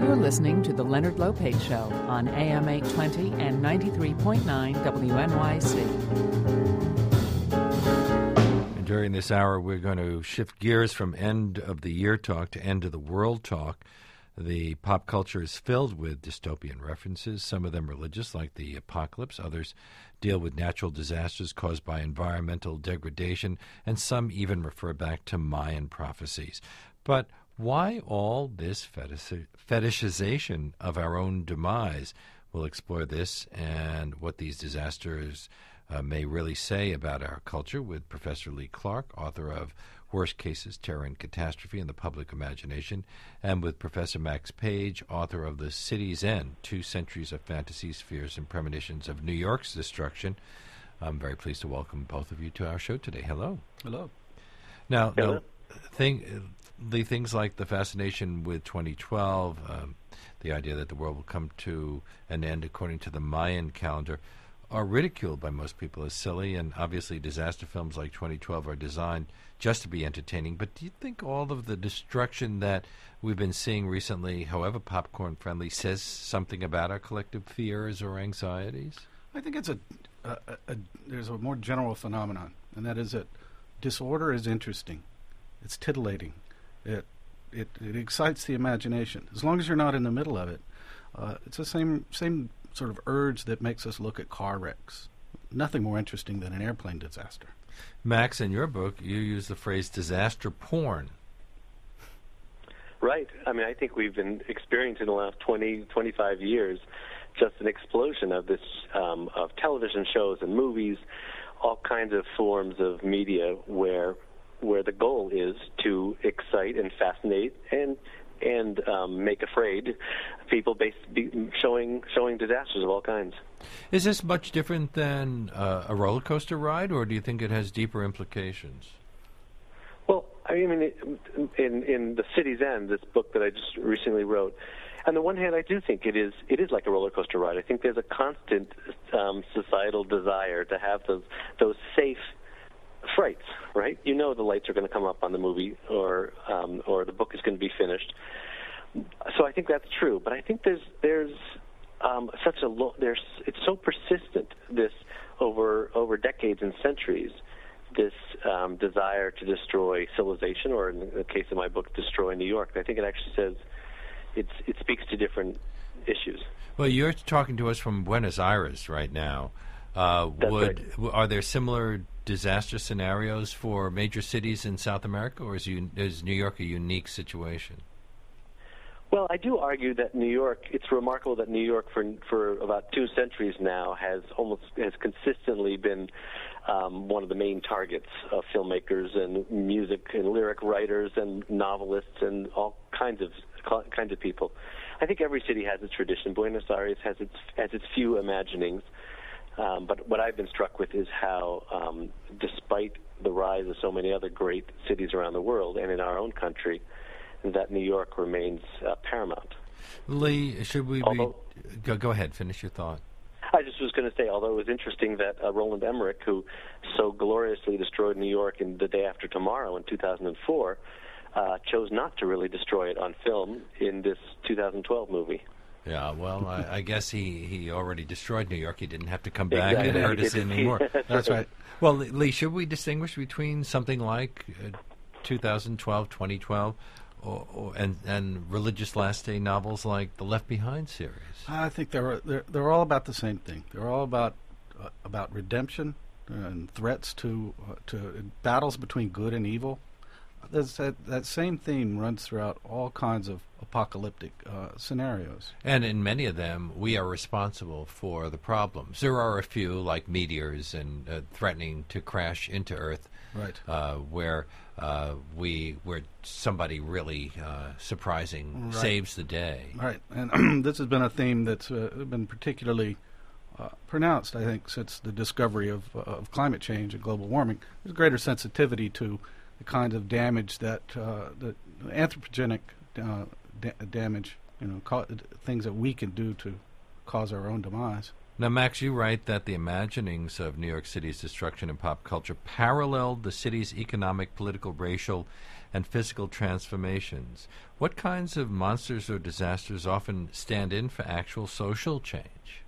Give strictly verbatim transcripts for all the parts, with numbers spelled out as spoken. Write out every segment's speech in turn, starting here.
You're listening to The Leonard Lopate Show on A M eight twenty and ninety-three point nine W N Y C. And during this hour, we're going to shift gears from end of the year talk to end of the world talk. The pop culture is filled with dystopian references, some of them religious, like the apocalypse. Others deal with natural disasters caused by environmental degradation, and some even refer back to Mayan prophecies. But why all this fetish- fetishization of our own demise? We'll explore this and what these disasters uh, may really say about our culture with Professor Lee Clark, author of Worst Cases, Terror and Catastrophe in the Public Imagination, and with Professor Max Page, author of The City's End, Two Centuries of Fantasies, Fears, and Premonitions of New York's Destruction. I'm very pleased to welcome both of you to our show today. Hello. Hello. Now, Hello. now thing, the things like the fascination with twenty twelve, um, the idea that the world will come to an end according to the Mayan calendar, are ridiculed by most people as silly, and obviously disaster films like twenty twelve are designed just to be entertaining. But do you think all of the destruction that we've been seeing recently, however popcorn-friendly, says something about our collective fears or anxieties? I think it's a, a, a, a there's a more general phenomenon, and that is that disorder is interesting. It's titillating. It it, it excites the imagination. As long as you're not in the middle of it, uh, it's the same same sort of urge that makes us look at car wrecks. Nothing more interesting than an airplane disaster. Max, in your book, you use the phrase disaster porn. Right. I mean, I think we've been experiencing in the last twenty, twenty-five years just an explosion of this, um, of television shows and movies, all kinds of forms of media where where the goal is to excite and fascinate and and um, make afraid people, based, be showing showing disasters of all kinds. Is this much different than uh, a roller coaster ride, or do you think it has deeper implications? Well, I mean, it, in in The City's End, this book that I just recently wrote, on the one hand, I do think it is it is like a roller coaster ride. I think there's a constant um, societal desire to have those those safe frights, right? You know the lights are going to come up on the movie, or um, or the book is going to be finished. So I think that's true. But I think there's there's um, such a lo- there's it's so persistent, this over over decades and centuries, this um, desire to destroy civilization, or in the case of my book, destroy New York. I think it actually says it's it speaks to different issues. Well, you're talking to us from Buenos Aires right now. Uh, That's would right. Are there similar disaster scenarios for major cities in South America, or is, you, is New York a unique situation? Well, I do argue that New York, it's remarkable that New York for for about two centuries now has almost has consistently been um, one of the main targets of filmmakers and music and lyric writers and novelists and all kinds of kinds of people. I think every city has its tradition. Buenos Aires has its has its few imaginings. Um, but what I've been struck with is how, um, despite the rise of so many other great cities around the world and in our own country, that New York remains uh, paramount. Lee, should we although, be... Go, go ahead, finish your thought. I just was going to say, although it was interesting that uh, Roland Emmerich, who so gloriously destroyed New York in The Day After Tomorrow in two thousand four, uh, chose not to really destroy it on film in this two thousand twelve movie. Yeah, well, I, I guess he, he already destroyed New York. He didn't have to come back Exactly. and hurt us anymore. That's right. Well, Lee, should we distinguish between something like uh, two thousand twelve, twenty twelve, or, or, and, and religious last day novels like the Left Behind series? I think they're they're, they're all about the same thing. They're all about uh, about redemption and threats to uh, to battles between good and evil. There's that, that same theme runs throughout all kinds of apocalyptic uh, scenarios. And in many of them, we are responsible for the problems. There are a few, like meteors and uh, threatening to crash into Earth, Right. uh, where uh, we where somebody really uh, surprising Right. saves the day. Right, and this has been a theme that's uh, been particularly uh, pronounced, I think, since the discovery of, uh, of climate change and global warming. There's greater sensitivity to the kind of damage that uh, the anthropogenic uh, da- damage, you know, ca- things that we can do to cause our own demise. Now, Max, you write that the imaginings of New York City's destruction in pop culture paralleled the city's economic, political, racial, and physical transformations. What kinds of monsters or disasters often stand in for actual social change?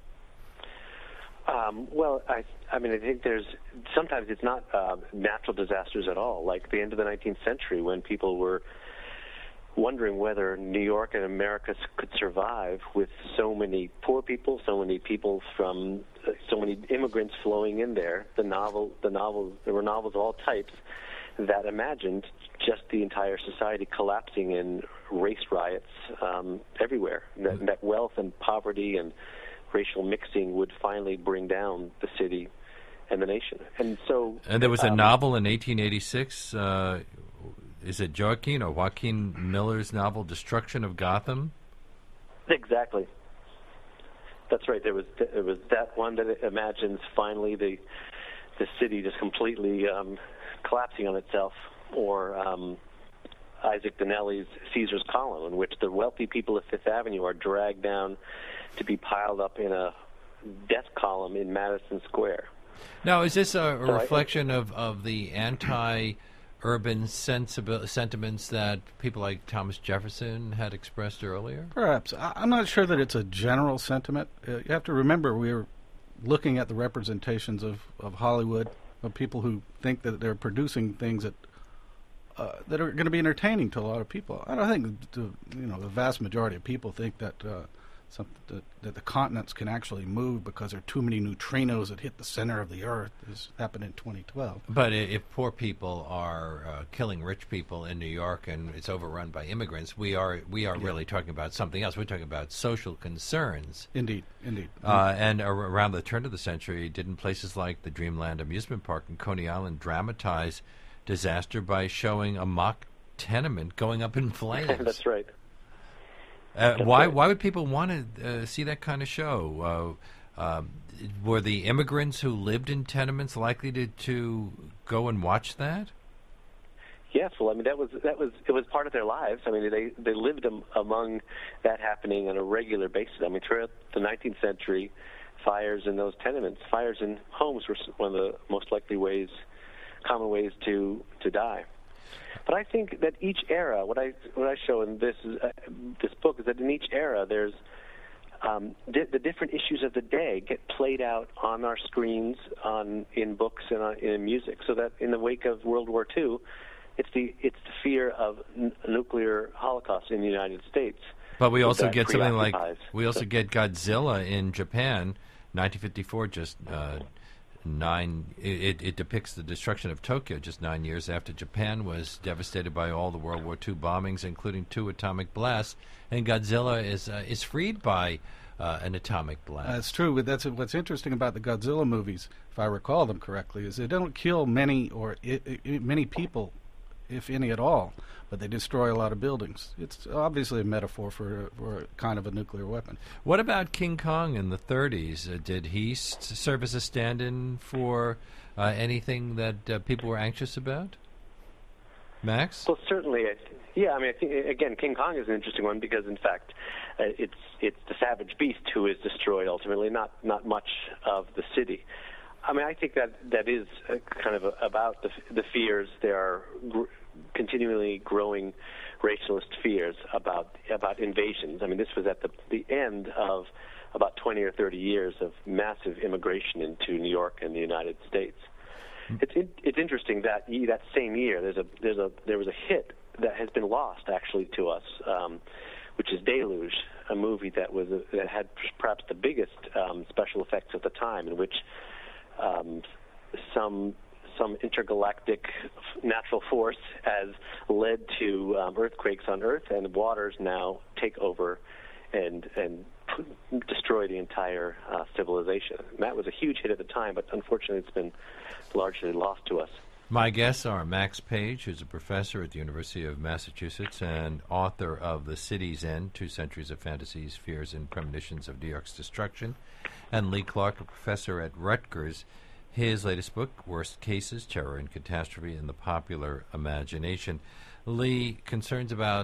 Um, well, I, I mean, I think there's sometimes it's not uh, natural disasters at all. Like the end of the nineteenth century, when people were wondering whether New York and America could survive with so many poor people, so many people from, uh, so many immigrants flowing in there. The novel, the novels, there were novels of all types that imagined just the entire society collapsing in race riots um, everywhere. That, that wealth and poverty and racial mixing would finally bring down the city and the nation. And so, and there was a um, novel in eighteen eighty-six. Uh, is it Joaquin or Joaquin Miller's novel "Destruction of Gotham"? Exactly. That's right. There was it was that one that imagines finally the the city just completely um, collapsing on itself, or um, Isaac Donnelly's Caesar's Column, in which the wealthy people of Fifth Avenue are dragged down to be piled up in a death column in Madison Square. Now, is this a, a So reflection I, of, of the anti-urban sensibi- sentiments that people like Thomas Jefferson had expressed earlier? Perhaps. I, I'm not sure that it's a general sentiment. Uh, you have to remember we're looking at the representations of, of Hollywood, of people who think that they're producing things that uh, that are going to be entertaining to a lot of people. I don't think the, you know the vast majority of people think that uh, some, that, that the continents can actually move because there are too many neutrinos that hit the center of the Earth. This happened in twenty twelve. But if poor people are uh, killing rich people in New York and it's overrun by immigrants, we are we are Yeah. really talking about something else. We're talking about social concerns. Indeed, indeed. Uh, and ar- around the turn of the century, didn't places like the Dreamland Amusement Park in Coney Island dramatize disaster by showing a mock tenement going up in flames? That's right. Uh, That's why right. why would people want to uh, see that kind of show? Uh, um, were the immigrants who lived in tenements likely to, to go and watch that? Yes, well, I mean that was that was it was part of their lives. I mean they they lived am, among that happening on a regular basis. I mean throughout the nineteenth century, fires in those tenements, fires in homes were one of the most likely ways, common ways to to die. But I think that each era, what I what I show in this uh, this book is that in each era there's um, di- the different issues of the day get played out on our screens, on in books and on, in music. So that in the wake of World War Two, it's the it's the fear of n- nuclear holocaust in the United States. But we also that get something like preoccupies. we also get Godzilla in Japan, nineteen fifty-four, just uh, nine. It, it depicts the destruction of Tokyo just nine years after Japan was devastated by all the World War Two bombings, including two atomic blasts. And Godzilla is uh, is freed by uh, an atomic blast. That's true, but that's what's interesting about the Godzilla movies, if I recall them correctly, is they don't kill many or I, I, many people, if any at all, but they destroy a lot of buildings. It's obviously a metaphor for, for kind of a nuclear weapon. What about King Kong in the thirties? Uh, did he s- serve as a stand-in for uh, anything that uh, people were anxious about? Max? Well, certainly, I th- yeah. I mean, I think, again, King Kong is an interesting one because, in fact, uh, it's it's the savage beast who is destroyed ultimately, not not much of the city. I mean, I think that that is uh, kind of a, about the, the fears. There are gr- continually growing racialist fears about about invasions. I mean, this was at the the end of about twenty or thirty years of massive immigration into New York and the United States. It's in, it's interesting that ye- that same year there's a there's a there was a hit that has been lost actually to us, um, which is Deluge, a movie that was a, that had perhaps the biggest um, special effects at the time, in which um, some some intergalactic natural force has led to um, earthquakes on Earth, and waters now take over and and destroy the entire uh, civilization. And that was a huge hit at the time, but unfortunately it's been largely lost to us. My guests are Max Page, who's a professor at the University of Massachusetts and author of The City's End, Two Centuries of Fantasies, Fears, and Premonitions of New York's Destruction, and Lee Clark, a professor at Rutgers. His latest book, Worst Cases, Terror and Catastrophe in the Popular Imagination. Lee, concerns about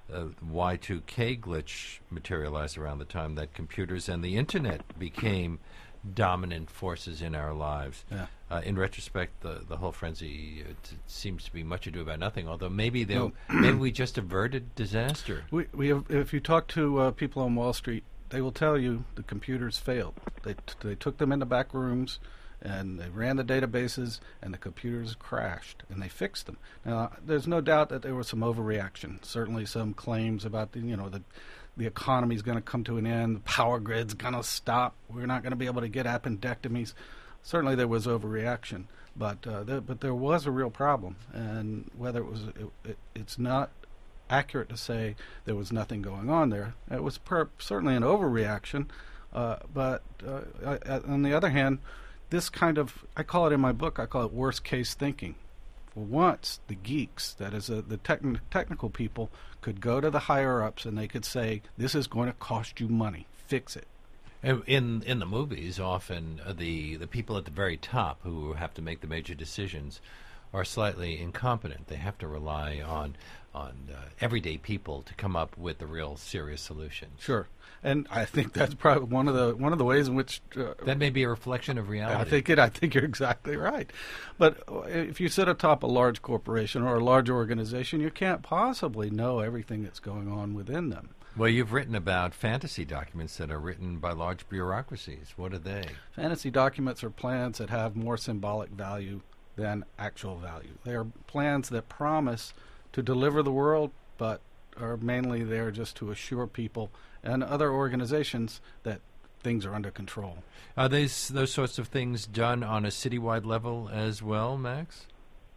uh, Y two K glitch materialized around the time that computers and the Internet became dominant forces in our lives. Yeah. Uh, in retrospect, the the whole frenzy uh, t- seems to be much ado about nothing. Although maybe they No. maybe we just averted disaster. We, we have, if you talk to uh, people on Wall Street, they will tell you the computers failed. They t- they took them into back rooms, and they ran the databases, and the computers crashed, and they fixed them. Now, there's no doubt that there was some overreaction. Certainly, some claims about the you know the the economy is going to come to an end, the power grid's going to stop, we're not going to be able to get appendectomies. Certainly, there was overreaction, but uh, there, but there was a real problem, and whether it was it, it, it's not accurate to say there was nothing going on there. It was per- certainly an overreaction, uh, but uh, I, I, on the other hand, this kind of, I call it in my book, I call it worst case thinking. For once, the geeks, that is, uh, the techn- technical people, could go to the higher-ups and they could say, this is going to cost you money, fix it. In in the movies, often uh, the the people at the very top who have to make the major decisions are slightly incompetent. They have to rely on on uh, everyday people to come up with the real serious solutions. Sure, and I think that's probably one of the one of the ways in which uh, that may be a reflection of reality. I think it. I think you're exactly right. But if you sit atop a large corporation or a large organization, you can't possibly know everything that's going on within them. Well, you've written about fantasy documents that are written by large bureaucracies. What are they? Fantasy documents are plans that have more symbolic value than actual value. They are plans that promise to deliver the world, but are mainly there just to assure people and other organizations that things are under control. Are these those sorts of things done on a citywide level as well, Max?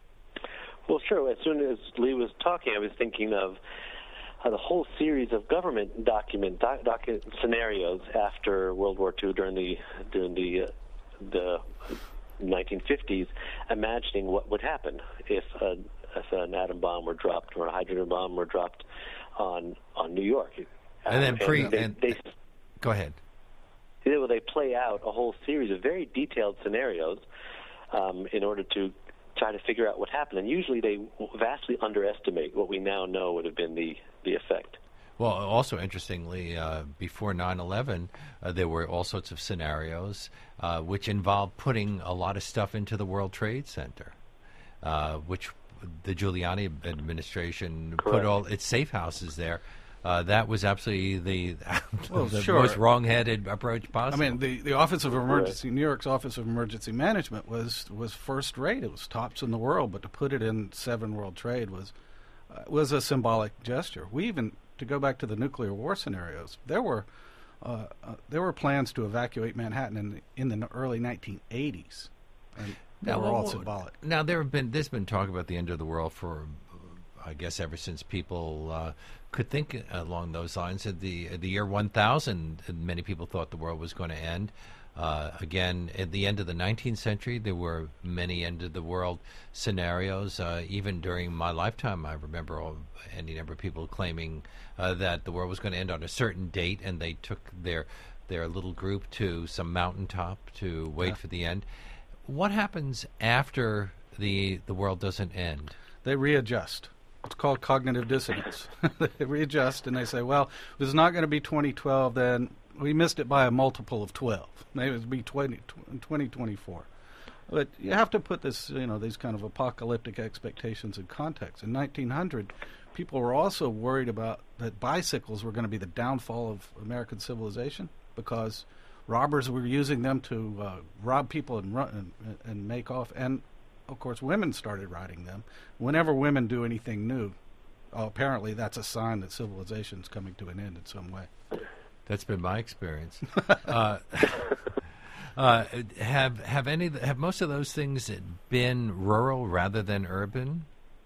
Well, sure. As soon as Lee was talking, I was thinking of uh, the whole series of government document doc, document scenarios after World War Two during the during the uh, the nineteen fifties, imagining what would happen if, uh, if an atom bomb were dropped or a hydrogen bomb were dropped on on New York. And then pre and they, and, they, go ahead. They, well, they play out a whole series of very detailed scenarios um, in order to try to figure out what happened. And usually they vastly underestimate what we now know would have been the, the effect. Well, also interestingly, uh, before nine eleven, uh, there were all sorts of scenarios uh, which involved putting a lot of stuff into the World Trade Center, uh, which the Giuliani administration Correct. put all its safe houses there. Uh, that was absolutely the, Well, the sure. most wrong-headed approach possible. I mean, the, the Office of Emergency, New York's Office of Emergency Management was, was first rate. It was tops in the world, but to put it in Seven World Trade was uh, was a symbolic gesture. We even, to go back to the nuclear war scenarios, there were uh, uh, there were plans to evacuate Manhattan in the, in the early nineteen eighties, and they now, were all well, symbolic. Now there have been there's been talk about the end of the world for, I guess, ever since people uh, could think along those lines. At the at the year one thousand, many people thought the world was going to end. Uh, again, at the end of the nineteenth century, there were many end-of-the-world scenarios. Uh, even during my lifetime, I remember all, any number of people claiming uh, that the world was going to end on a certain date, and they took their their little group to some mountaintop to wait Yeah. for the end. What happens after the the world doesn't end? They readjust. It's called cognitive dissonance. They readjust and they say, well, if it's not going to be twenty twelve, then we missed it by a multiple of twelve. Maybe it'll be twenty, twenty twenty-four. But you have to put this, you know, these kind of apocalyptic expectations in context. In nineteen hundred, people were also worried about that bicycles were going to be the downfall of American civilization because robbers were using them to uh, rob people and run and, and make off. And of course, women started riding them. Whenever women do anything new, oh, apparently that's a sign that civilization's coming to an end in some way. That's been my experience. uh, uh, have have any have most of those things been rural rather than urban?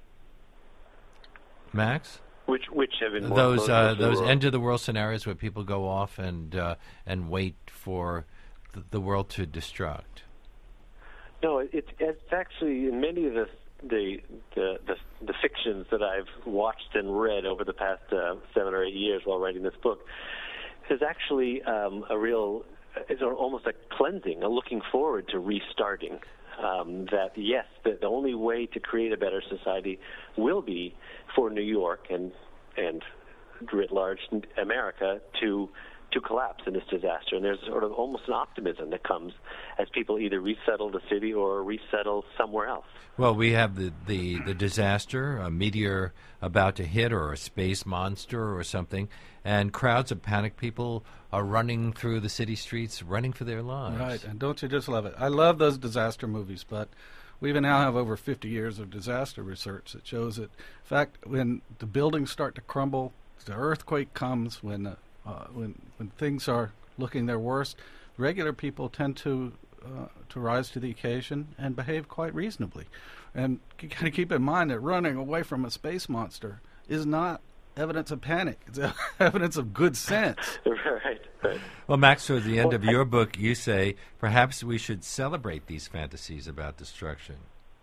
Max, Which which have been more those close uh, to the those world. end of the world scenarios where people go off and uh, and wait for the, the world to destruct. No, it, it's actually in many of the the, the the the fictions that I've watched and read over the past uh, seven or eight years while writing this book. There's actually um, a real, it's almost a cleansing, a looking forward to restarting. Um, that yes, the, the only way to create a better society will be for New York and and writ large, America, to to collapse in this disaster. And there's sort of almost an optimism that comes as people either resettle the city or resettle somewhere else. Well, we have the, the, the disaster, a meteor about to hit or a space monster or something, and crowds of panicked people are running through the city streets, running for their lives. Right, and don't you just love it? I love those disaster movies, but we even now have over fifty years of disaster research that shows that, in fact, when the buildings start to crumble, the earthquake comes, when uh, uh, when when things are looking their worst, regular people tend to uh, to rise to the occasion and behave quite reasonably. And you got to keep in mind that running away from a space monster is not evidence of panic. It's evidence of good sense. Right, right. Well, Max, toward the end Well, of your book, you say perhaps we should celebrate these fantasies about destruction.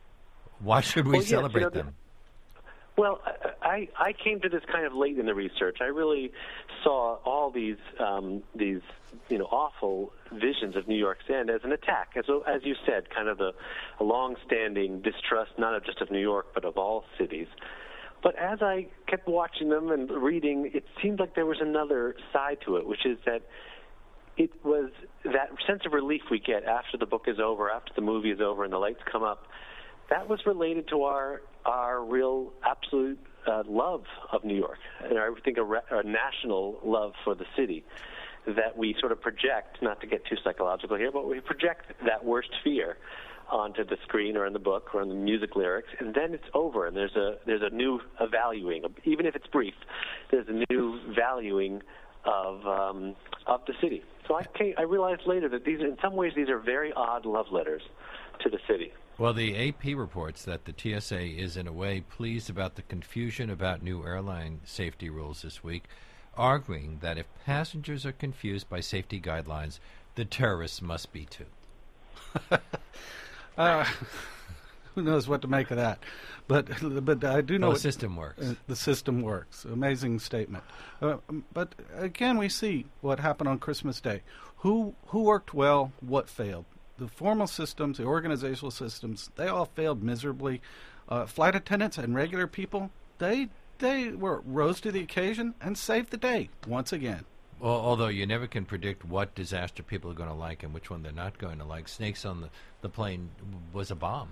Why should we Well, yes, celebrate you know, them? Well, I, I came to this kind of late in the research. I really saw all these um, these you know awful visions of New York's end as an attack, as as you said, kind of a, a long-standing distrust, not just of New York but of all cities. But as I kept watching them and reading, it seemed like there was another side to it, which is that it was that sense of relief we get after the book is over, after the movie is over, and the lights come up. That was related to our our real absolute uh, love of New York, and I think a, re- a national love for the city that we sort of project, not to get too psychological here, but we project that worst fear onto the screen or in the book or in the music lyrics, and then it's over, and there's a there's a new a valuing, even if it's brief, there's a new valuing of um, of the city. So I came, I realized later that these, in some ways, these are very odd love letters to the city. Well, the A P reports that the T S A is, in a way, pleased about the confusion about new airline safety rules this week, arguing that if passengers are confused by safety guidelines, the terrorists must be too. uh, who knows what to make of that? But but I do know well, the it, system works. Uh, the system works. Amazing statement. Uh, but again, we see what happened on Christmas Day. Who who worked well? What failed? The formal systems, the organizational systems, they all failed miserably. Uh, flight attendants and regular people, they they were rose to the occasion and saved the day once again. Well, although you never can predict what disaster people are going to like and which one they're not going to like. Snakes on the, the plane was a bomb.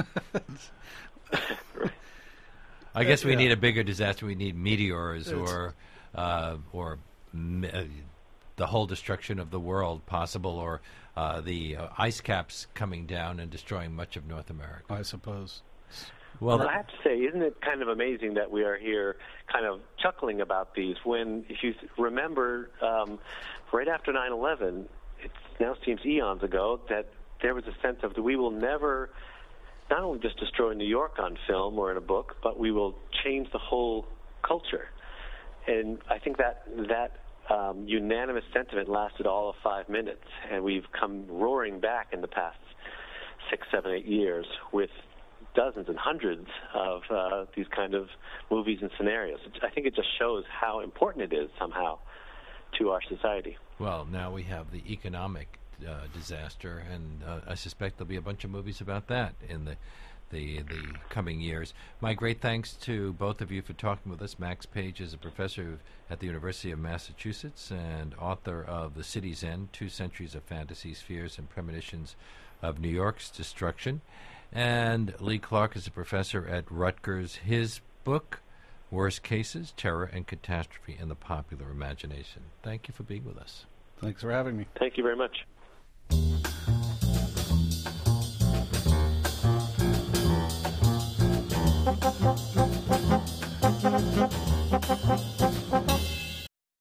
I guess we yeah. need a bigger disaster. We need meteors it's, or uh, or me- uh, the whole destruction of the world possible, or uh, the uh, ice caps coming down and destroying much of North America. I suppose. Well, well, I have to say, isn't it kind of amazing that we are here kind of chuckling about these when, if you remember, um, right after nine eleven, it now seems eons ago, that there was a sense of that we will never not only just destroy New York on film or in a book, but we will change the whole culture. And I think that that um, unanimous sentiment lasted all of five minutes, and we've come roaring back in the past six, seven, eight years with dozens and hundreds of uh, these kind of movies and scenarios. I think it just shows how important it is somehow to our society. Well, now we have the economic uh, disaster, and uh, I suspect there'll be a bunch of movies about that in the, the the coming years. My great thanks to both of you for talking with us. Max Page is a professor at the University of Massachusetts and author of The City's End, Two Centuries of Fantasies, Fears, and Premonitions of New York's Destruction. And Lee Clark is a professor at Rutgers. His book, Worst Cases, Terror and Catastrophe in the Popular Imagination. Thank you for being with us. Thanks for having me. Thank you very much.